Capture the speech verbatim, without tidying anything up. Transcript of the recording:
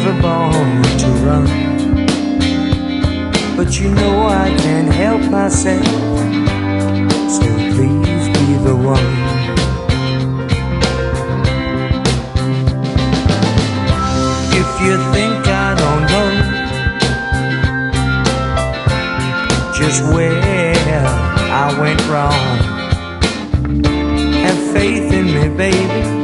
never born to run, but you know I can't help myself, so please be the one. If you think I don't know just where I went wrong, have faith in me, baby,